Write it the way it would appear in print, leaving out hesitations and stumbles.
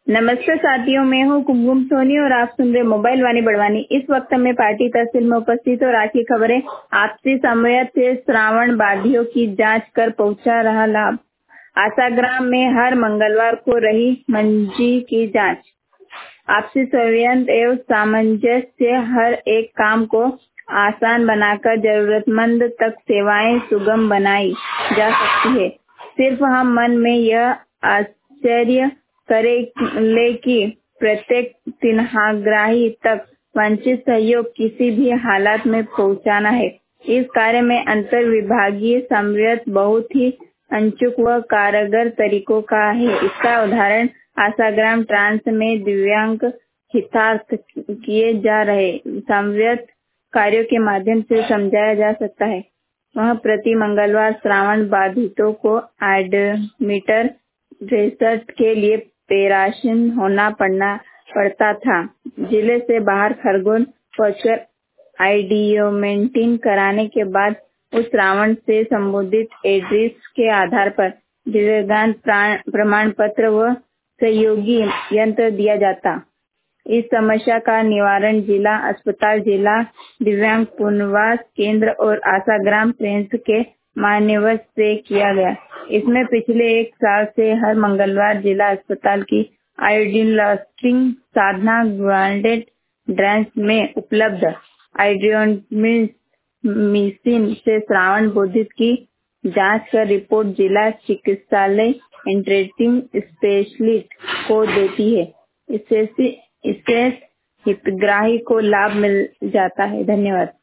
नमस्ते साथियों, मैं हूँ कुमकुम सोनी और आप सुन रहे मोबाइल वाणी बड़वानी। इस वक्त मैं पार्टी तहसील में उपस्थित और आज की खबरें आपसी समयत से श्रावण बाधियों की जांच कर पहुंचा रहा लाभ। आशाग्राम में हर मंगलवार को रही मंजी की जांच। आपसी संयंत्र एवं सामंजस्य से हर एक काम को आसान बनाकर जरूरतमंद तक सेवाएं सुगम बनाई जा सकती है। सिर्फ हम मन में यह आश्चर्य करें ले कि प्रत्येक तिनहाग्राही तक वंचित सहयोग किसी भी हालत में पहुंचाना है। इस कार्य में अंतर विभागीय समन्वय बहुत ही अचूक व कारगर तरीकों का है। इसका उदाहरण आशाग्राम ट्रांस में दिव्यांग हितार्थ किए जा रहे समन्वय कार्यों के माध्यम से समझाया जा सकता है। वह प्रति मंगलवार श्रावण बाधितों को एडमिटर रिसर्च के लिए पैराशीन होना पड़ता था। जिले से बाहर खरगोन पहुंचकर आइडियोमेंटिन कराने के बाद उस श्रावण से संबोधित एड्रेस के आधार पर दिव्यांग प्रमाण पत्र व सहयोगी यंत्र दिया जाता। इस समस्या का निवारण जिला अस्पताल, जिला दिव्यांग पुनर्वास केंद्र और आशाग्राम ट्रेंस के मान्यवर से किया गया। इसमें पिछले 1 साल से हर मंगलवार जिला अस्पताल की आयोडीन लॉस्टिंग साधना ग्रांडेड ड्रेंस में उपलब्ध आयोडीन से श्रावण बाधित की जांच कर रिपोर्ट जिला चिकित्सालय इंटरेस्टिंग स्पेशलिस्ट को देती है। इससे हितग्राही को लाभ मिल जाता है। धन्यवाद।